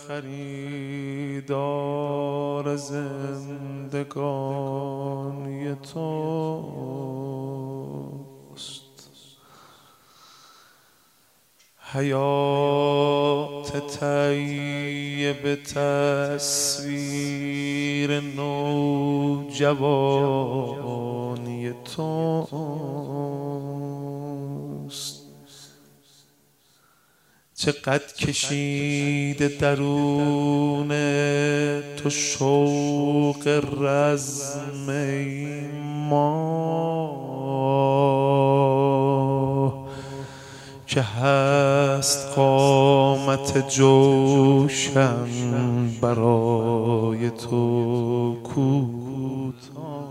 خریدار زندگانی توست. حیات طیب تصویر نوجوانی توست. چقدر کشیده درون تو شوق رزم ما که هست قامت جوشن برای تو کوتاه.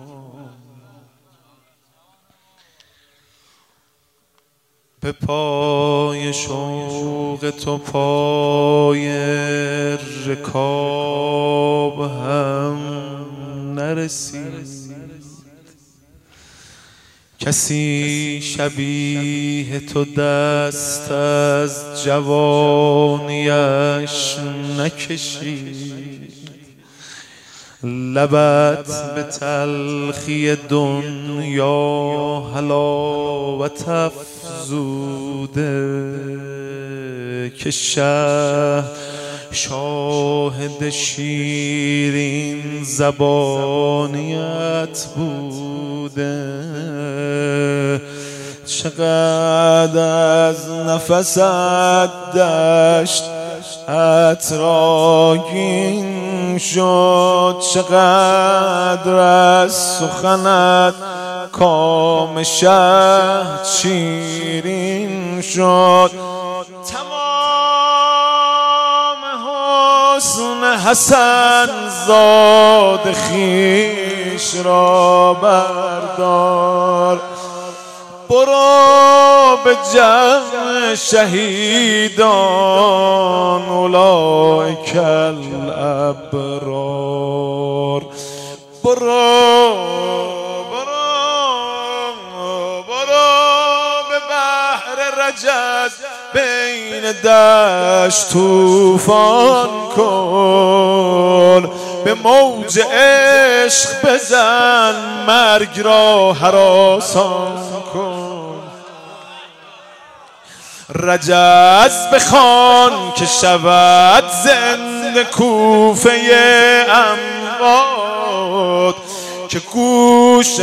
به پای شوق تو پای رکاب هم نرسید. کسی شبیه تو دست از جوانیش نکشید. لبت به تلخی دنیا حلاوت افزوده که شاهد شیرین زبانیت بوده. چقدر از نفست دشت عطرآگین شد، چقدر از سخنت کام شهد شیرین شد. تمام حسن حسن زاد خویش را بردار. برو به جمع شهیدان اولئک الابرار. برو به بحر رجز بین دشت طوفان کن. به موج عشق بزن مرگ را هراسان کن. رجز بخوان که شود زنده کوفه اموات. که گوش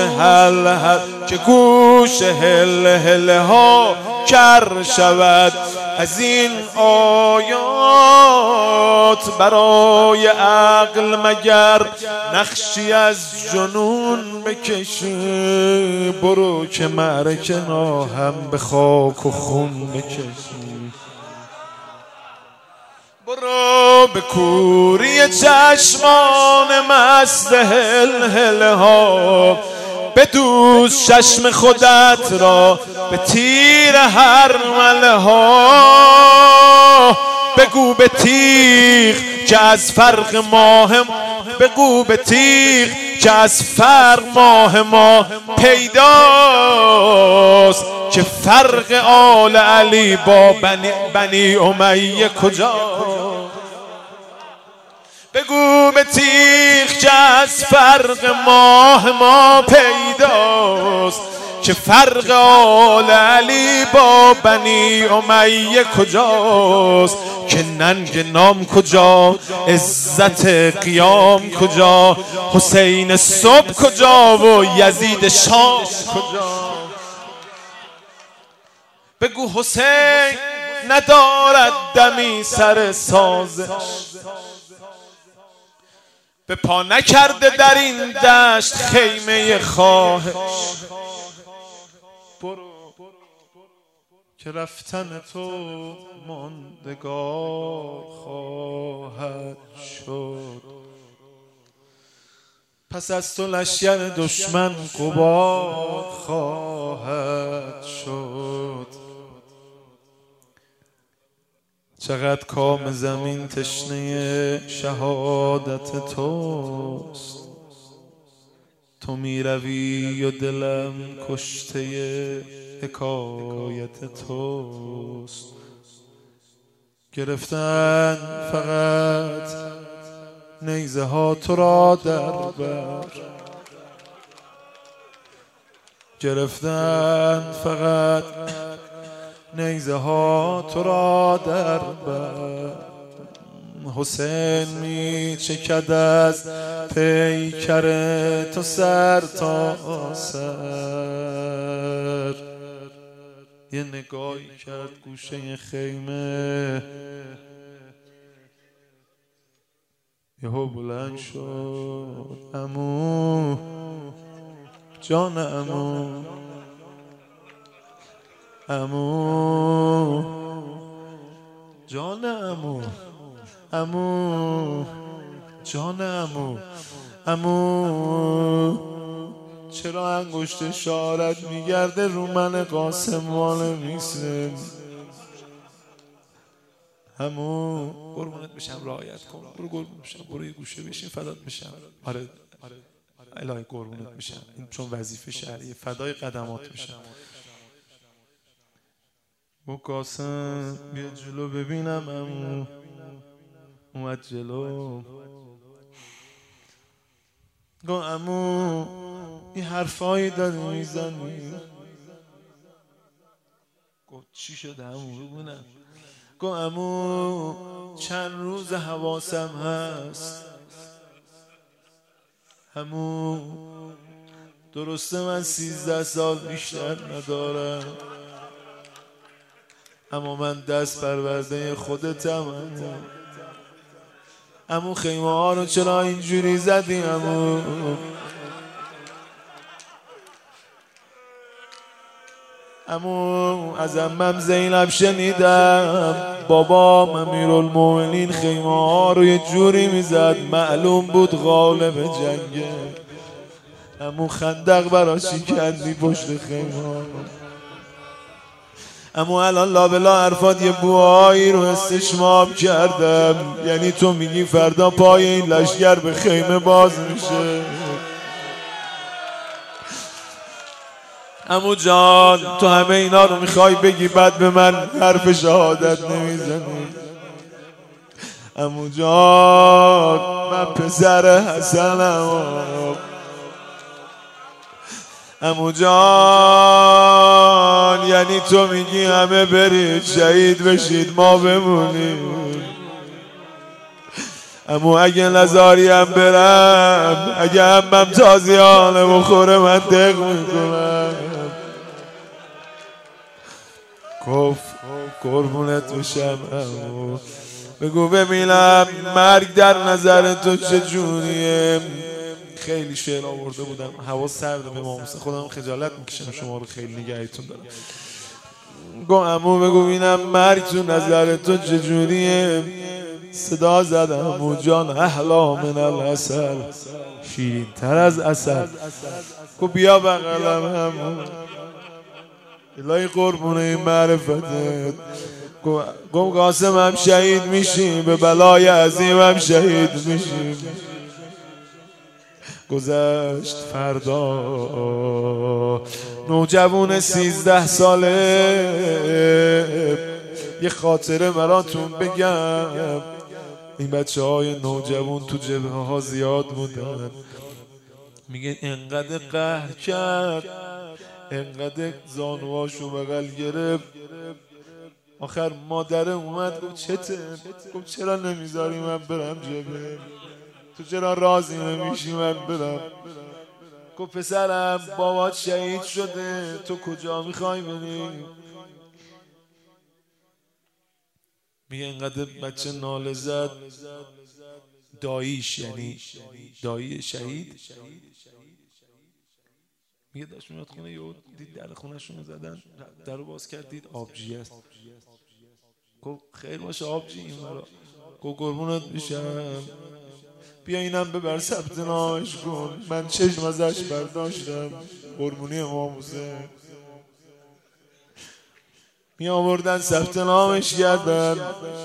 هل هل ها کر شود از این آیات. برای عقل مگر نقشی از جنون بکشی. برو که معرکه را هم به خاک و خون بکشی. برو به کوری چشمان مست هل هل ها. بدوز چشم خودت را به تیر هرمله ها. بگو به تیغ که از فرق ماه ما پیداست. که فرق آل علی با بنی امیه کجا. بگو به تیغ که از فرق ماه ما پیداست. که فرق آل علی با بنی امیه کجاست. که ننگ نام کجا، عزت قیام کجا، حسین صبح کجا و یزید شام کجا. بگو حسین ندارد دمی سر سازش. به پا نکرده در این دشت خیمه خواهش. برو که رفتن تو ماندگار خواهد شد. پس از تو لشکر دشمن غبار خواهد شد. چقدر کام زمین تشنه شهادت توست. تو می روی و دلم کشته حکایت توست. گرفتن فقط نیزه ها تو را در بر، گرفتن فقط نیزه ها تو را در بر. حسین می چکد از پیکر تو سر تا سر، یه نگاهی کرد گوشه خیمه، یهو بلند شد عمو جان عمو، عمو جان عمو، عمو جان عمو، عمو چرا انگشت اشارت میگرده رو من قاسم وانه میسه؟ عمو قربونت بشم رعایت کن، برو قربونت بشم، برو یه گوشه بشین فدات بشم. آره الهی قربونت میشم، این چون وظیفه شهریه، فدای قدمات میشم. گفت قاسم بیا جلو ببینم عمو. اومد جلو، گفت عمو این حرفایی داری میزنی؟ گفت چی شده عمو ببینم؟ گفت عمو چند روز حواسم هست عمو، درسته من 13 سال بیشتر ندارم، اما من دست پرورده خودتم عمو. خیمه ها رو چرا اینجوری زدی عمو؟ عمو از عمم زینب شنیدم بابام امیرالمومنین خیمه ها رو یه جوری میزد معلوم بود غالب جنگه. عمو خندق برا شکندی پشت خیمه ها. اما الان لابلا حرفات یه بوهایی رو استشمام کردم، یعنی تو میگی فردا پای این لشگر به خیمه باز میشه؟ عمو جان تو همه اینا رو میخوای بگی بعد به من حرف شهادت نمیزنی؟ عمو جان من پسر حسنم، عمو جان یعنی تو میگی همه برید شهید بشید ما بمونیم؟ عمو اگه نزاریم برم، اگه همم تازیانه بخوره من دق میکنم. گفت قربونت بشم عمو، بگو ببینم مرگ در نظر تو چجوریه؟ خیلی شعر آورده بودم، هوا سرده به ماموسه، خودم خجالت میکشم شما رو خیلی نگهتون دارم. گو عمو بگو ببینم مرگ تو نظر تو چجوریه؟ صدا زد عمو جان احلا من العسل، شیرین تر از عسل. گو بیا بغلم عمو، الهی قربونه این معرفتت. گو قاسم هم شهید میشیم، به بلای عظیم هم شهید میشیم. گذشت فردا نوجوان 13 ساله، یه خاطره براتون بگم. این بچه های نوجوان تو جبهه ها زیاد بودن، میگن انقدر قهر کرد، انقدر زانواشو بغل گرفت، آخر مادره اومد گفت چته؟ گفت چرا نمیذاری من برم جبهه؟ تو چرا راضی نمیشی من برم؟ گفت پسرم بابات شهید شده، تو کجا میخوای بری؟ میگه انقدر بچه ناله زد، داییش یعنی دایی شهید، میگه داشت میاد خونه، یهو دید در خونه شونو زدن، درو باز کرد دید آبجی است. گفت خیر باشه آبجی این برا. گفت قربونت میشم بیا اینم ببر ثبت نامش کن، من چشم ازش برداشتم، قربونی امام حسین. می آوردن ثبت نامش کردن،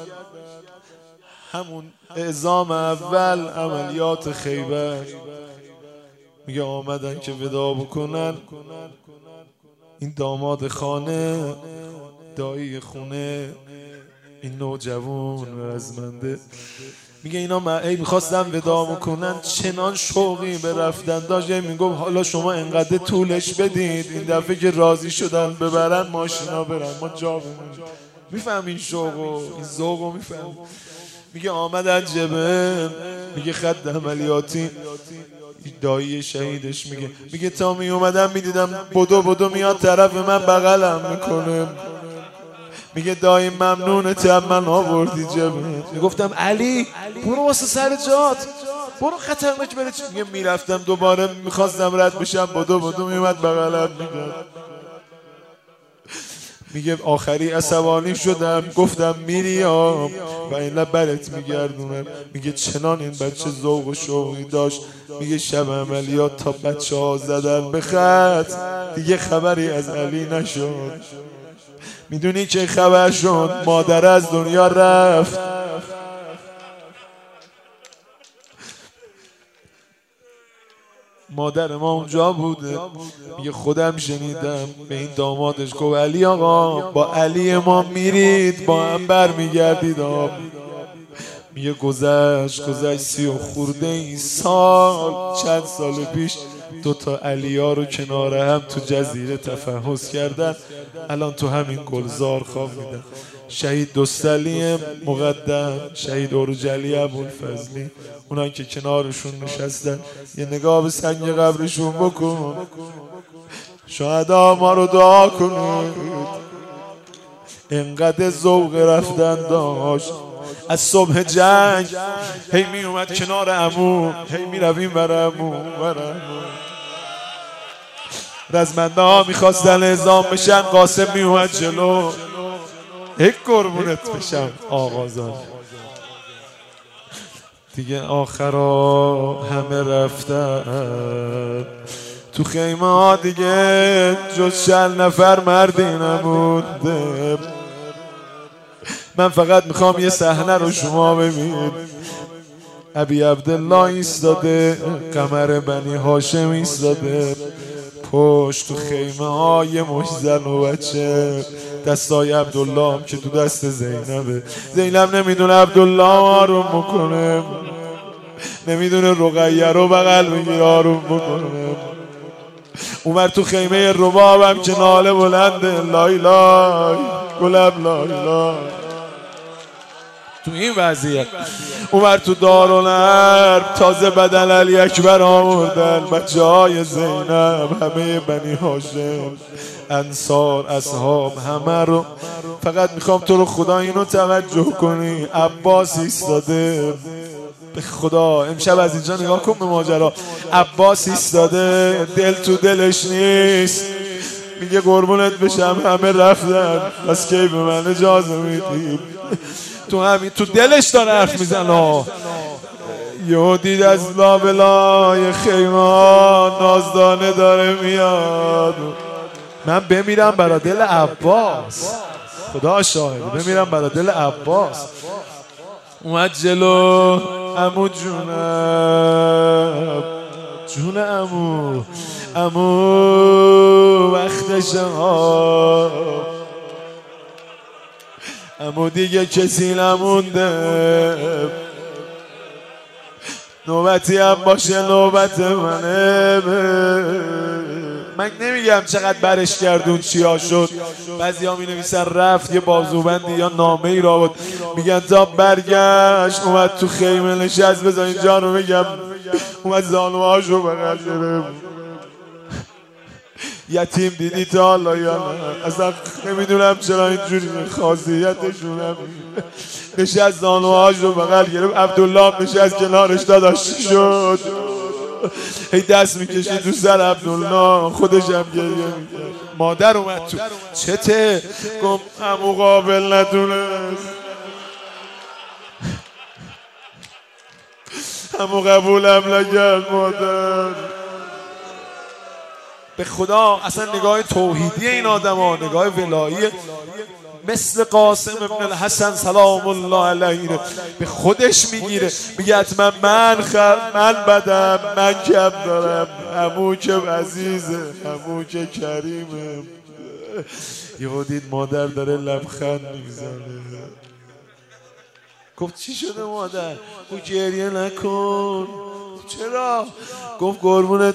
همون اعزام اول عملیات خیبر. میگه آمدن که ودا بکنن، این داماد خانه دایی خونه این نوجوان رزمنده میگه اینا میخواستم ودامو کنن، چنان شوقی به رفتن داشت. میگفت حالا شما انقدر طولش بدید، این دفعه که راضی شدن ببرن ماشینا برن، ما جا بمونیم. میفهم این شوقو، این ذوقو میفهم. میگه آمدن جبه، میگه خط عملیاتی دایی شهیدش، میگه تا می اومدم میدیدم بدو میاد طرف من بغلم میکنه. میگه دایی ممنونت من آوردی جبه. میگفتم علی برو واسه سر جات، برو خطرناک بره. میگه میرفتم دوباره میخواستم رد بشم، بدو میومد بغلم میگه. میگه آخری عصبانی شدم گفتم میریام و این برت میگردونم. میگه چنان این بچه ذوق و شوقی داشت. میگه شب عملیات تا بچه ها زدن به خط دیگه خبری از علی نشد. میدونی چه خبر شد؟ مادر از دنیا رفت. مادر ما اونجا بوده. میگه خودم شنیدم به این دامادش گفت علی آقا با علی ما میرید با هم برمیگردید. میگه گذشت 30 و خورده این سال، چند سال پیش 2 تا علیا رو کنار هم تو جزیره تفحص کردن، الان تو همین گلزار خواب میدن. شهید دوستعلی مقدم، شهید اورجلی ابوالفضلی، اونان که کنارشون نشستن یه نگاه به سنگ قبرشون بکن. شهدا ما رو دعا کنید. انقدر ذوق رفتن داشت. از صبح جنگ هی می اومد کنار عمو، هی می رویم بر عمو. رزمنده ها میخواستن اعزام بشن، قاسم می اومد جلو. یک قربونت بشم آقازان. دیگه آخرا همه رفتن تو خیمه ها، دیگه جز 40 نفر مردی نمونده. من فقط میخوام یه صحنه رو شما ببینید. ابی عبدالله ایستاده، قمر بنی هاشم ایستاده پشت تو خیمه های مجزن و بچه. دستای عبدالله هم که تو دست زینبه. زینب نمیدونه عبدالله آروم بکنه، نمیدونه رقیه رو بغل بگیر آروم بکنه. اومر تو خیمه ربابم که ناله بلنده لای لای گلب لای لای. تو این وضعیت اومر تو دارالحرب، تازه بدن علی اکبر آوردن بچه های زینب، همه بنی هاشم، انصار، اصحاب، همه رو. فقط میخوام تو رو خدا اینو توجه کنی. عباس ایستاده، به خدا امشب از اینجا نگاه کن به ماجرا. عباس ایستاده، دل تو دلش نیست. میگه قربونت بشم همه رفتن، پس کی به من اجازه میدی؟ تو همین تو دلش داره حرف میزنه. یهو دید از لابلای خیمه نازدانه داره میاد. من بمیرم برا دل عباس، خدا شاهده، بمیرم برا دل عباس. اومد جلو. عمو جونم، جون عمو، عمو وقتش ها، عمو دیگه کسی نمونده. نوبتی هم باشه نوبت منه. من نمیگم چقدر برش کردون چیا شد. بعضی ها می نویسن رفت یه بازوبندی یا نامه ای را بود. میگن تا برگشت اومد تو خیمه نشست. بذار اینجا رو بگم، اومد زانوهاش رو بغل گرفت. یتیم دیدی تا حالا یا نه؟ اصلا نمیدونم چرا اینجوری خاصیتشونم. نشست زانوهاش رو بغل گرفت. عبدالله نشست کنارش. داداش شد هی دست میکشید تو سر عبدالله، خودش هم گریه میکرد. مادر اومد تو. چته؟ گفت عمو قابل ندونست، عمو قبولم نکرد مادر. به خدا اصلا نگاه توحیدی این آدم ها، نگاه ولایی مثل قاسم ابن الحسن سلام الله علیه به خودش میگیره. میگه حتما من بدم، من کم دارم، عمو که عزیزه، عمو که کریمه. یهو دید مادر داره لبخند میزنه. گفت چی شده مادر؟ گفت گریه نکن. چرا؟ گفت قربونت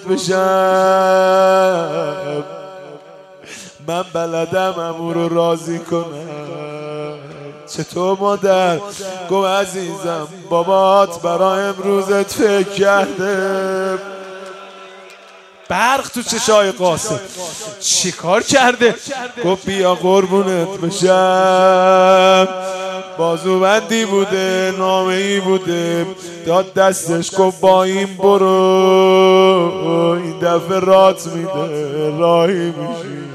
بشم من بلدم عمو رو راضی کنم. چطور مادر؟ گفت عزیزم بابات برای امروزت فکر کرده. برق تو چشای قاسم چی کار کرده؟ گفت بیا قربونت بشم بازوبندی بوده نامه‌ای بوده داد دستش گفت با این برو این دفعه رات میده راهی میشی.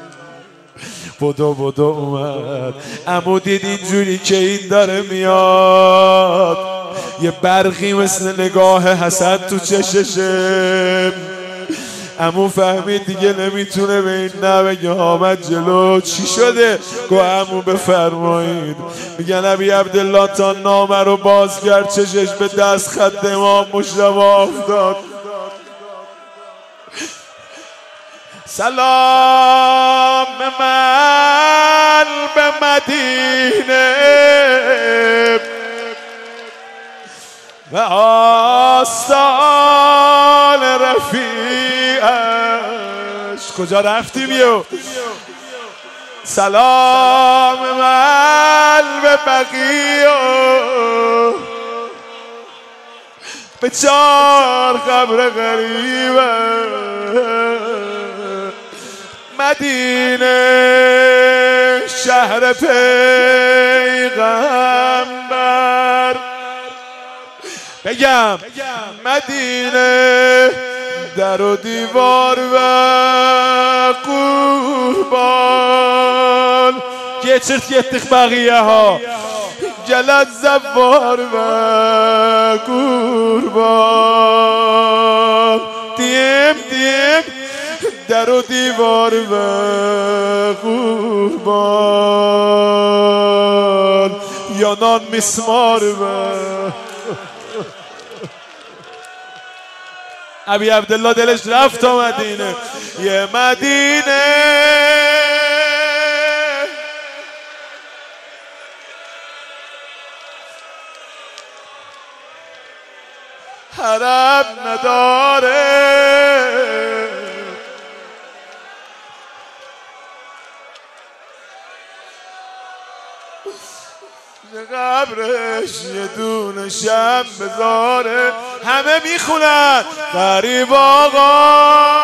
بدو اومد. عمو دید اینجوری که این داره میاد یه برقی مثل نگاه حسد تو چششه. عمو فهمید دیگه نمیتونه به این نبگه آمد جلو. چی شده؟ گو عمو بفرمایید. میگن نبی عبدالله تا نامه رو باز کرد چشش به دست خط امام مجتبی افتاد. سلام من به مدینه و آستان رفیعش. کجا رفتیم یو؟ سلام من به بقیه به 4 قبر غریبه مدینه شهر پیغمبر. بگم مدینه در و دیوار و قربان geçirt gittik bagiye ha gelad zevvar ve kurban diyem در و دیوار و قربان یانان مسمار و ابی عبدالله دلش رفت تا مدینه. یه مدینه حرم نداره قبرش یه دونه شم بذاره. همه میخونن غریب آقا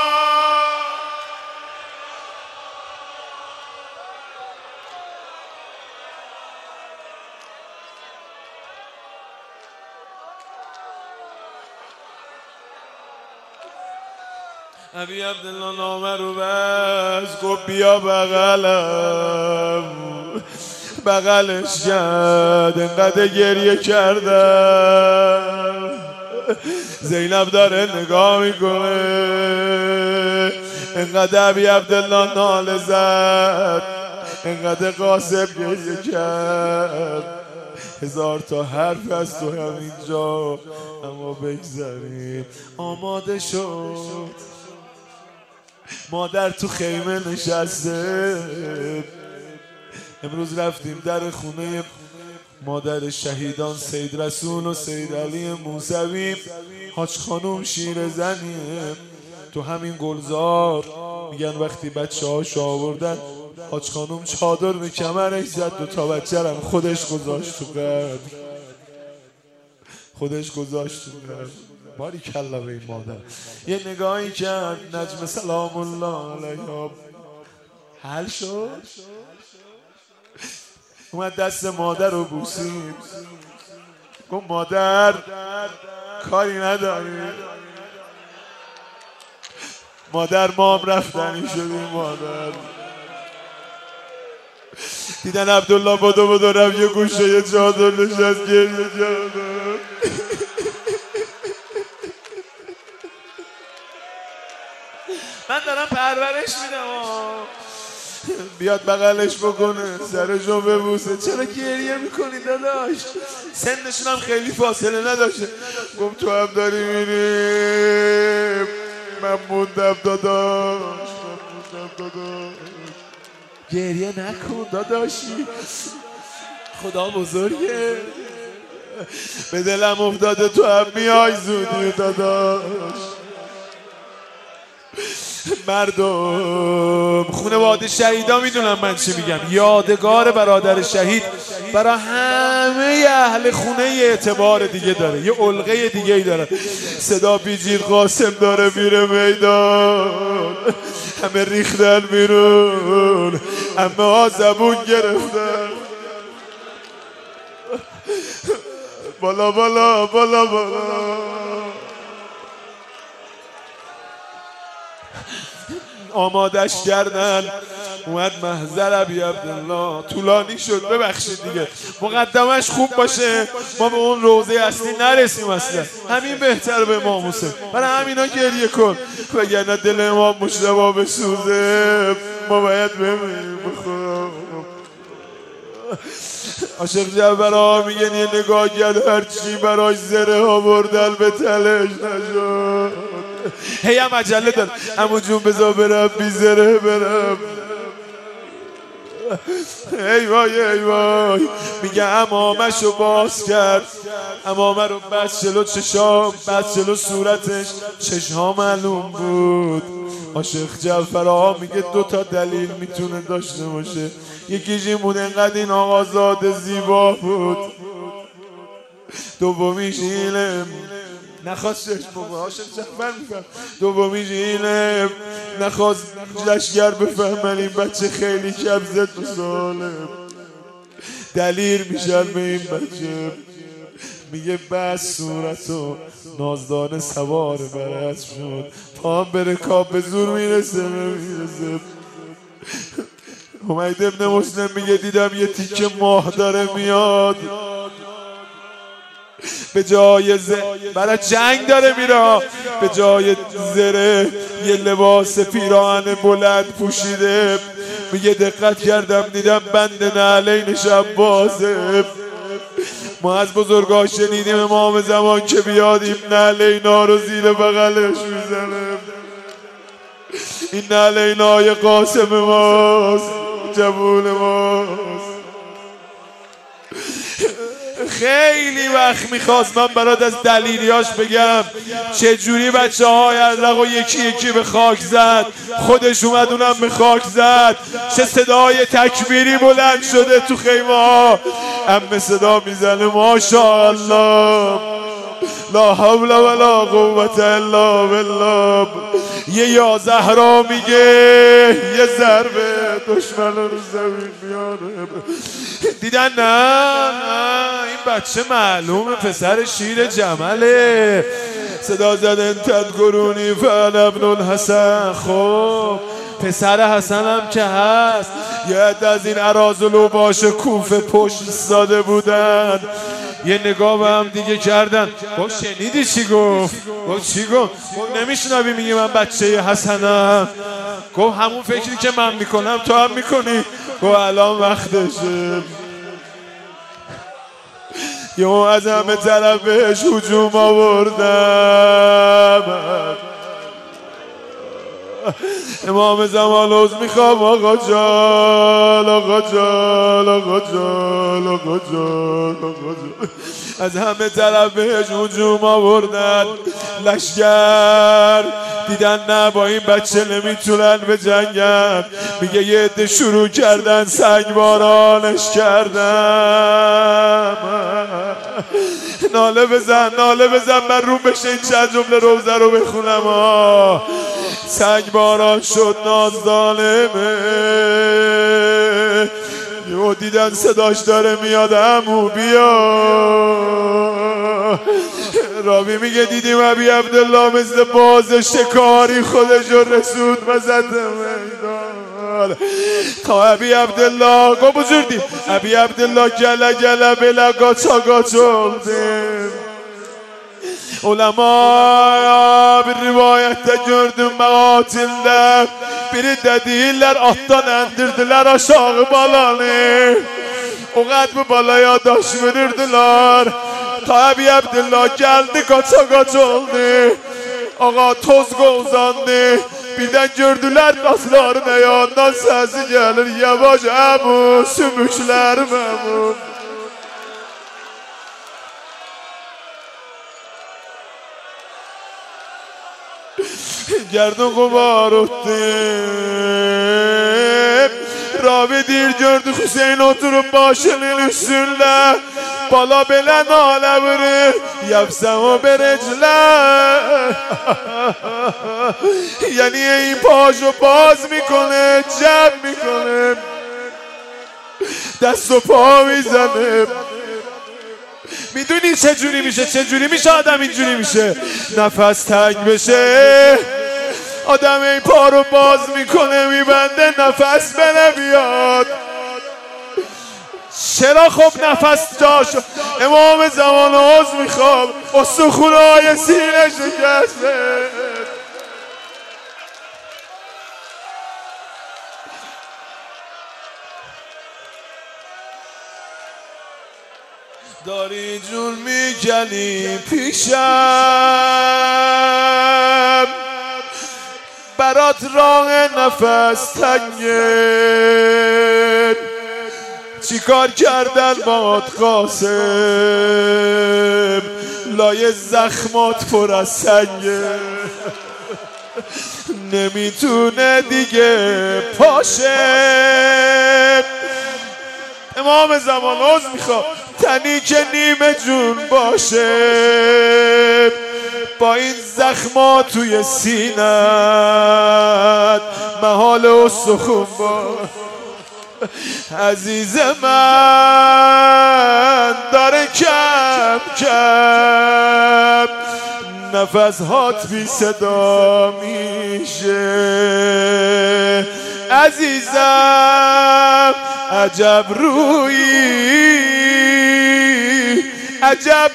ابی عبدالله نامه رو بس گفت بیا بغلم. بغلش کرد انقدر گریه کردم. زینب داره نگاه میکنه انقدر ابی عبدالله ناله زد انقدر قاسم گریه کرد. 1000 تا حرف از تو همینجا اما بگذاریم. آماده شد مادر تو خیمه نشسته. امروز رفتیم در خونه مادر شهیدان سید رسول و سید علی موسوی. حاج خانوم شیرزنیه تو همین گلزار. میگن وقتی بچه هاش آوردن حاج خانوم چادر به کمرش زد 2 تا بچه رم خودش گذاشت تو قبر. خودش گذاشت تو قبر. باری کلا به این مادر. یه نگاهی کرد نجم سلام الله علیها حل شد. اومد دست مادر رو بوسید. گفت مادر کاری نداری. مادر ما هم رفتنی شدیم. مادر دیدن عبدالله بدو رفت یه گوشه یه چادر نشست گریه کرد. من دارم پرورش میدم بیاد بغلش بکنه سرشو ببوسه. چرا گریه میکنی داداش؟ سنشون هم خیلی فاصله نداشته. گفت تو هم داری میری من موندم داداش. گریه نکن داداشی. خدا بزرگه. به دلم افتاده تو هم میای زودی داداش. مردم خانواده شهیدا میدونم من چی میگم. یادگار برادر شهید برای همه اهل خونه یه اعتبار دیگه داره، یه علقه دیگه ای داره. صدا بیجیر قاسم داره میره میدان، همه ریختن بیرون، همه ها زبون گرفتن. بالا بالا بالا بالا. آمادش کردن، اومد محضر ابی عبدالله. طولانی شد ببخشید دیگه، مقدمش خوب باشه ما به اون روضه اصلی نرسیم اصلا. همین بهتر به امام حسین. برای همینا گریه کن، وگرنه دل امام مجتبی بسوزه ما باید بمیریم. عاشق جعفر میگن یه نگاه کرد هرچی برای زره ها بردن به تلش نشد. هی هم عجله دار عمو جون بذار برم بی زره برم. ای وای ای وای. میگه امامشو باز کرد، امامه رو بس جلو چشام، بس جلو صورتش، چشها معلوم بود. عاشق جعفر میگه 2 تا دلیل میتونه داشته باشه. یکیش این بود انقدر این آقازاده زیبا بود، دومیش اینه نخواست چشم عاشق جعفر میفهم، دومیش اینه نخواست لشگر بفهمن این بچه خیلی کم زد و سالم. دلیر میشن به این بچه. میگه بس صورتو نازدانه سوار برش شد، پام به رکاب به زور میرسه نمیرسه. حمید ابن مسلم میگه دیدم یه تیکه ماه داره میاد، به جای برای جنگ داره میره، به جای زره یه لباس پیراهن بلند پوشیده. میگه دقت کردم دیدم بند نعلینش هم بازه. ما از بزرگا شنیدیم امام زمان که بیاد این نعلینا رو زیر بغلش میزنه. این نعلینای قاسم ماست، جوون ماست. خیلی وقت میخواست من برات از دلیلیاش بگم چجوری بچه های ازرق و یکی یکی به خاک زد، خودش اومد اونم به خاک زد. چه صدای تکبیری بلند شده تو خیمه ها، همه صدا میزنه ماشاءالله لا حول ولا قوة الا بالله. یه یا زهرا میگه یه ضربه دشمن رو زمین میاره. دیدن نه این بچه معلومه پسر شیر جمله. صدا زدن تدگرونی فعل ابن الحسن. خب پسر حسن هم که هست. یه عده از این اراذل باشه کوفه پشت ایستاده بودن، یه نگاه به هم دیگه کردن. گفت شنیدی چی گفت؟ گفت چی گفت؟ نمیشنوی میگی من بچه حسنم؟ گفت همون فکری که من میکنم تو هم میکنی؟ گفت الان وقتشه. یه از همه طرف بهش هجوم آوردم. امام زمان عوض میخوام آقا جان آقا جان آقا جان آقا جان آقا جان. از همه طرف بهش هجوم آوردن. لشگر دیدن نه با این بچه نمیتونن به جنگن. میگه یه عده شروع کردن سنگبارانش کردن. ناله بزن ناله بزن من روم بشه این چند جمله روزه رو بخونم. سنگباران شد ناز ظالمه. یهو دیدن صداش داره میاد عمو بیا. راوی میگه دیدیم ابی عبدالله مثل باز شکاری خودش رو رسود و زد میدان. تا ابی عبدالله گو بزرگی ابی عبدالله گله گله بلا گاچا گاچولدیم. Ulema bir rivayette gördüm meatilde, biri dediler attan endirdiler aşağı balanı. O kadar bu balaya taş verirdiler. Tabi Abdullah geldi kaça kaç oldu. Ağa toz uzandı. Birden gördüler kaslarına yandan sesi gelir yavaş Ebu sümükler Memun. gerdin gubar ottim. Ravi dir gördü Hüseyin oturup başının üstünde. Bala belen ale vurur yapsam o berecler. یعنی این پاشو باز میکنه جمع میکنه دست و پا میزنه. میدونی چجوری میشه آدم اینجوری میشه نفس تنگ بشه آدم این پا رو باز میکنه میبنده نفس بره بیاد. چرا خب نفس جاشو امام زمان عوض میخوام استخونهای سینه شکسته. داری جون میکنی پیشم برات راه نفس تنگه چی کار کردن باد قاسم لای زخمات پر از سنگه نمیتونه دیگه پاشه. امام زمان عوض میخواد تنی که نیمه جون باشه با این زخمات توی سینت محال استخون با عزیز من داره کم کم نفس هات بی صدا میشه. عزیزم عجب رویی عجب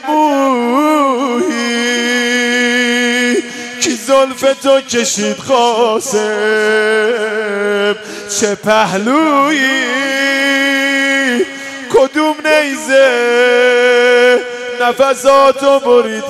مویی کی زلف تو کشید قاسم چه پهلویی کدوم نیزه نفساتو برید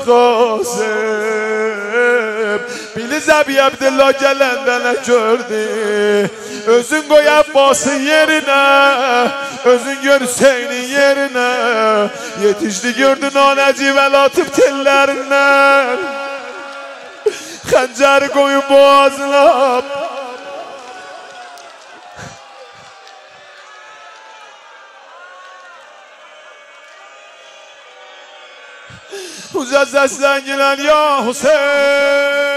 قاسم. Bili Zabi Abdullah gelenden gördü. Özün koy Abbas'ın yerine, özün gör Hüseyin'in yerine. Yetişti gördün o Necivel atıp tellerinden. Xəncəri koyun boğazına. Uca seslen gelen ya Hüseyin.